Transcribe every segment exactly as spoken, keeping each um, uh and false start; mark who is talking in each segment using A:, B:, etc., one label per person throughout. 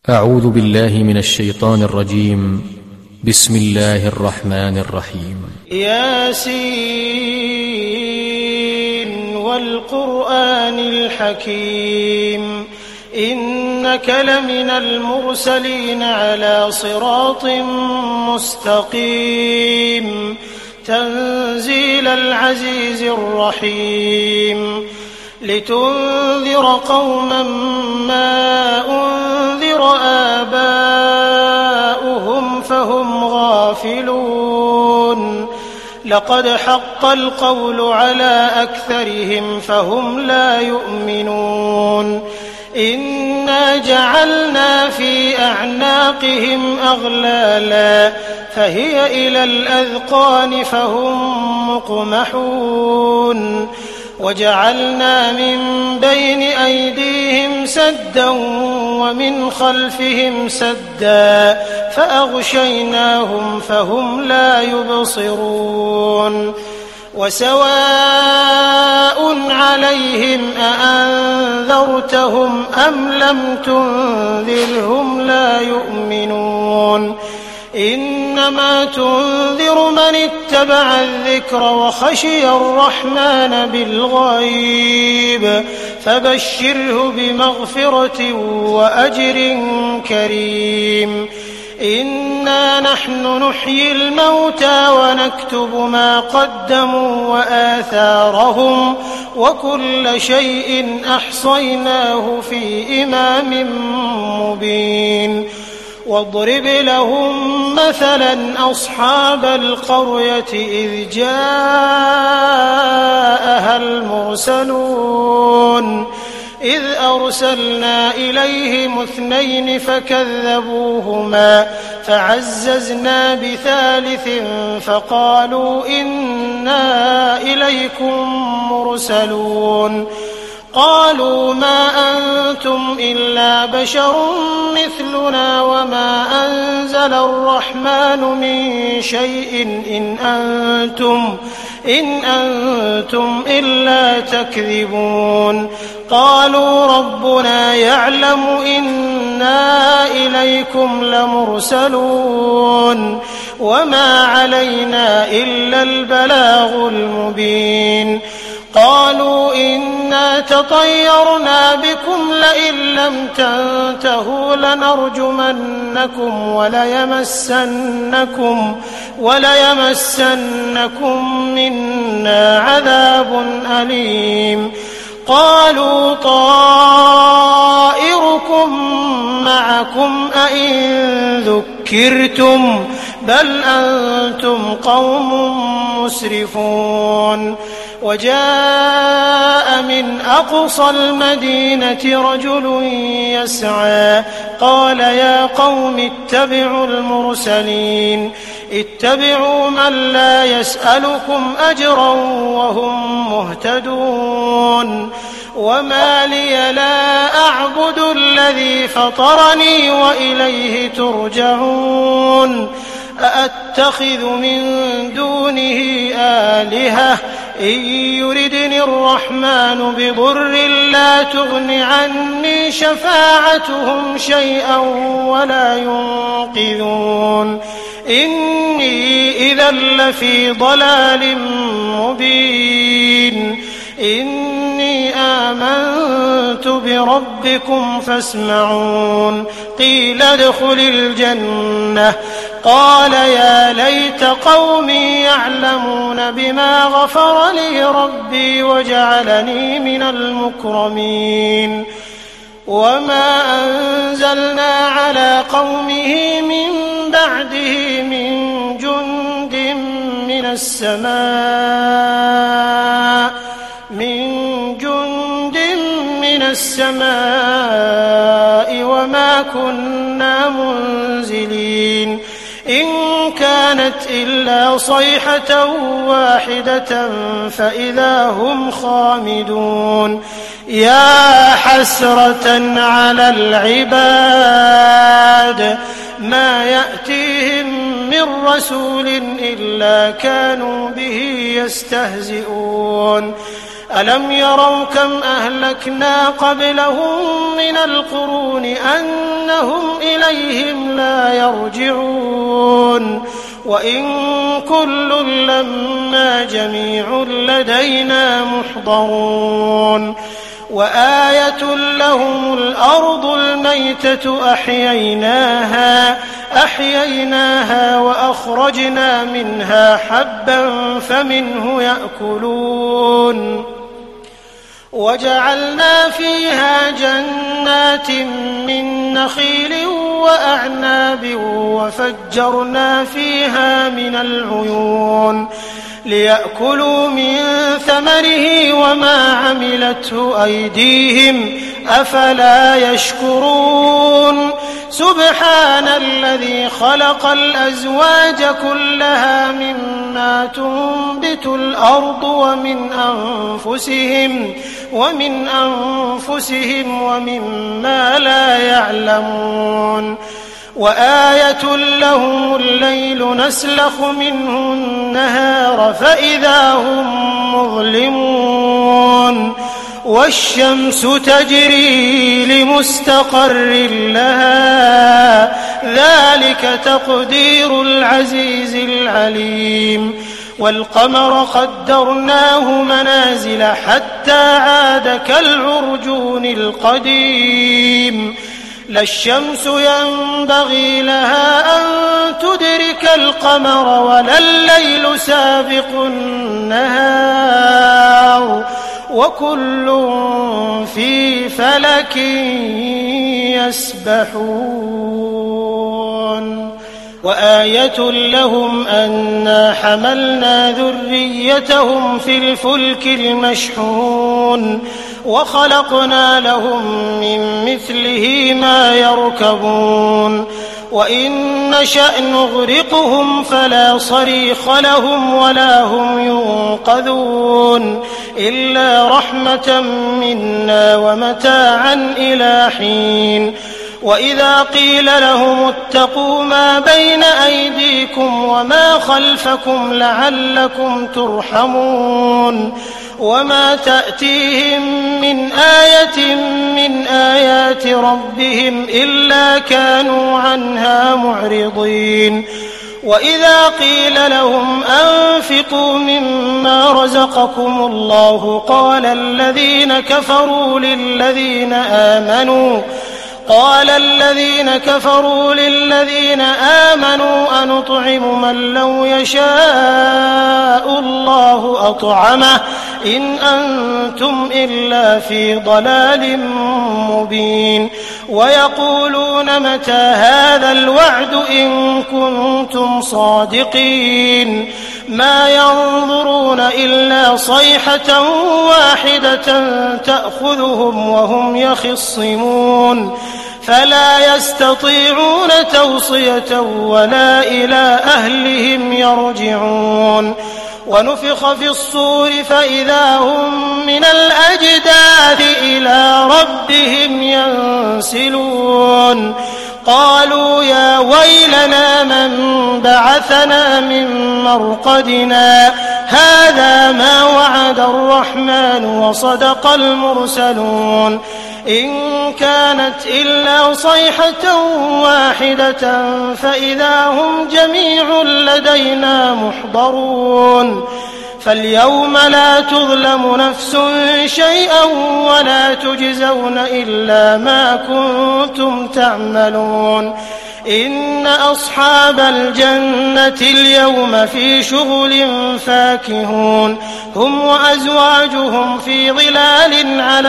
A: أعوذ بالله من الشيطان الرجيم. بسم الله الرحمن الرحيم.
B: ياسين والقرآن الحكيم إنك لمن المرسلين على صراط مستقيم تنزيل العزيز الرحيم لتنذر قوما ما أنذر آباؤهم فهم غافلون لقد حق القول على أكثرهم فهم لا يؤمنون إنا جعلنا في أعناقهم أغلالا فهي إلى الأذقان فهم مقمحون وجعلنا من بين أيديهم سدا ومن خلفهم سدا فأغشيناهم فهم لا يبصرون وسواء عليهم أأنذرتهم أم لم تنذرهم لا يؤمنون إنما تنذر من اتبع الذكر وخشي الرحمن بالغيب فبشره بمغفرة وأجر كريم إنا نحن نحيي الموتى ونكتب ما قدموا وآثارهم وكل شيء أحصيناه في إمام مبين واضرب لهم مثلا أصحاب القرية إذ جاءها المرسلون إذ أرسلنا إليهم اثنين فكذبوهما فعززنا بثالث فقالوا إنا إليكم مرسلون قالوا ما أنتم إلا بشر مثلنا وما أنزل الرحمن من شيء إن أنتم إن أنتم إلا تكذبون قالوا ربنا يعلم إنا إليكم لمرسلون وما علينا إلا البلاغ المبين قالوا إنا تطيرنا بكم لئن لم تنتهوا لنرجمنكم وليمسنكم وليمسنكم منا عذاب أليم قالوا طائركم معكم أئن ذكرتم بل أنتم قوم مسرفون وجاء من أقصى المدينة رجل يسعى قال يا قوم اتبعوا المرسلين اتبعوا من لا يسألكم أجرا وهم مهتدون وما لي لا أعبد الذي فطرني وإليه ترجعون أأتخذ من دونه آلهة إن يردني الرحمن بضر لا تغن عني شفاعتهم شيئا ولا ينقذون إني إذا لفي ضلال مبين إني آمنت بربكم فاسمعون قيل ادخل الجنة قال يا ليت قومي يعلمون بما غفر لي ربي وجعلني من المكرمين وما أنزلنا على قومه من بعده من جند من السماء من جند من السماء وما كنا منزلين إن كانت إلا صيحة واحدة فإذا هم خامدون يا حسرة على العباد ما يأتيهم من رسول إلا كانوا به يستهزئون ألم يروا كم أهلكنا قبلهم من القرون أنهم إليهم لا يرجعون وإن كل لما جميع لدينا محضرون وآية لهم الأرض الميتة أحييناها أحييناها وأخرجنا منها حبا فمنه يأكلون وجعلنا فيها جنات من نخيل وأعناب وفجرنا فيها من العيون ليأكلوا من ثمره وما عملته أيديهم أفلا يشكرون سبحان الذي خلق الأزواج كلها مما تنبت الأرض ومن أنفسهم ومن أنفسهم ومما لا يعلمون وآية لهم الليل نسلخ منه النهار فإذا هم مظلمون والشمس تجري لمستقر لها ذلك تقدير العزيز العليم والقمر قدرناه منازل حتى عاد كالعرجون القديم لا الشمس ينبغي لها أن تدرك القمر ولا الليل سابق النهار وكل في فلك يسبحون وآية لهم أنا حملنا ذريتهم في الفلك المشحون وخلقنا لهم من مثله ما يركبون وإن نشأ نغرقهم فلا صريخ لهم ولا هم ينقذون إلا رحمة منا ومتاعا إلى حين وإذا قيل لهم اتقوا ما بين أيديكم وما خلفكم لعلكم ترحمون وما تأتيهم من آية من آيات ربهم إلا كانوا عنها معرضين وإذا قيل لهم أنفقوا مما رزقكم الله قال الذين كفروا للذين آمنوا قال الذين كفروا للذين آمنوا أنطعم من لو يشاء الله أطعمه إن أنتم إلا في ضلال مبين ويقولون متى هذا الوعد إن كنتم صادقين ما ينظرون إلا صيحة واحدة تأخذهم وهم يخصمون فلا يستطيعون توصية ولا إلى أهلهم يرجعون ونفخ في الصور فإذا هم من الأجداث إلى ربهم ينسلون قالوا يا ويلنا من بعثنا من مرقدنا هذا ما وعد الرحمن وصدق المرسلون إن كانت إلا صيحة واحدة فإذا هم جميع لدينا محضرون فاليوم لا تظلم نفس شيئا ولا تجزون إلا ما كنتم تعملون إن أصحاب الجنة اليوم في شغل فاكهون هم وأزواجهم في ظلال على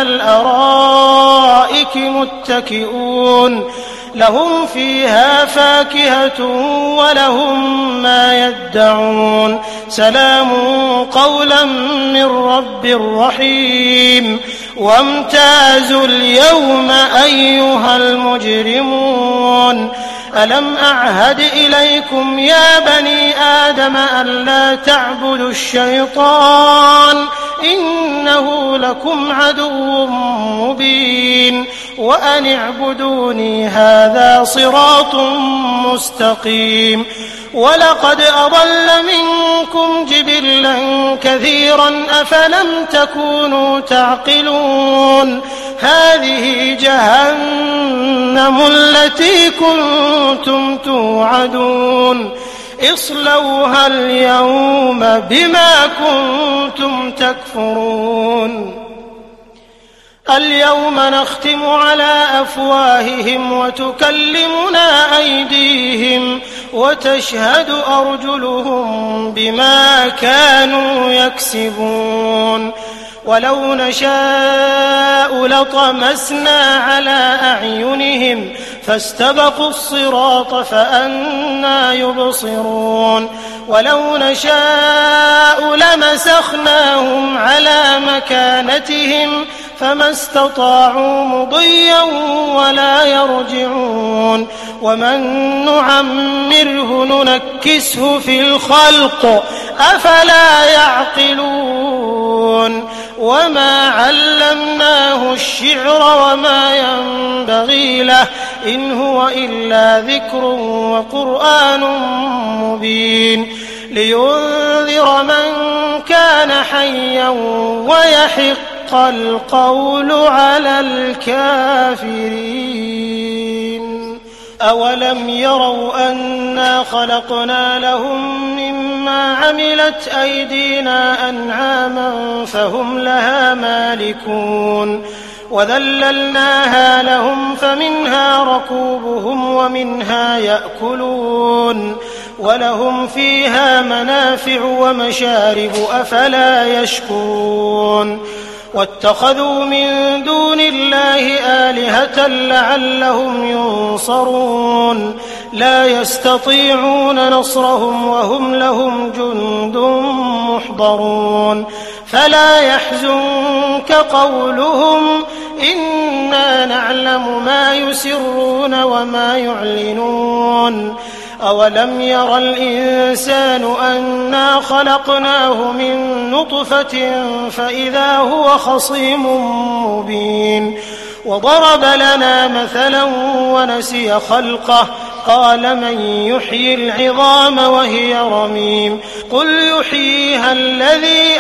B: الأرائك متكئون لهم فيها فاكهة ولهم ما يدعون سلام قولا من رب رحيم وامتازوا اليوم أيها المجرمون ألم أعهد إليكم يا بني آدم ألا تعبدوا الشيطان إنه لكم عدو مبين وأن اعبدوني هذا صراط مستقيم ولقد أضل منكم جبلا كثيرا أفلم تكونوا تعقلون هذه جهنم التي كنتم توعدون اصلوها اليوم بما كنتم تكفرون اليوم نختم على أفواههم وتكلمنا أيديهم وتشهد أرجلهم بما كانوا يكسبون ولو نشاء لطمسنا على أعينهم فاستبقوا الصراط فأنى يبصرون ولو نشاء لمسخناهم على مكانتهم فما استطاعوا مضيا ولا يرجعون ومن نعمره ننكسه في الخلق أفلا يعقلون وما علمناه الشعر وما ينبغي له إن هو إلا ذكر وقرآن مبين لينذر من كان حيا ويحق القول على الكافرين أولم يروا أنا خلقنا لهم مما عملت أيدينا أنعاما فهم لها مالكون وذللناها لهم فمنها ركوبهم ومنها يأكلون ولهم فيها منافع ومشارب أفلا يشكرون واتخذوا من دون الله آلهة لعلهم ينصرون لا يستطيعون نصرهم وهم لهم جند محضرون فلا يحزنك قولهم إنا نعلم ما يسرون وما يعلنون أولم ير الإنسان أنا خلقناه من نطفة فإذا هو خصيم مبين وضرب لنا مثلا ونسي خلقه قال من يحيي العظام وهي رميم قل يحييها الذي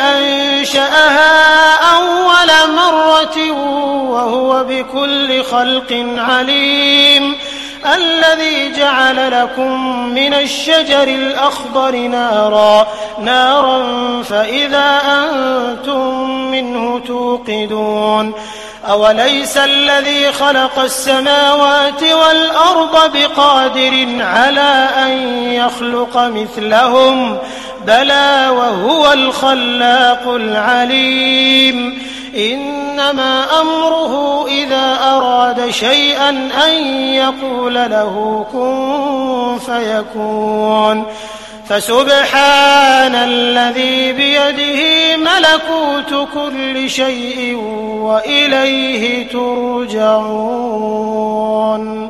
B: أنشأها أول مرة وهو بكل خلق عليم الذي جعل لكم من الشجر الأخضر نارا نارا فإذا أنتم منه توقدون أوليس الذي خلق السماوات والأرض بقادر على أن يخلق مثلهم بلى وهو الخلاق العليم إنما أمره إذا أراد شيئا أن يقول له كن فيكون فسبحان الذي بيده ملكوت كل شيء وإليه ترجعون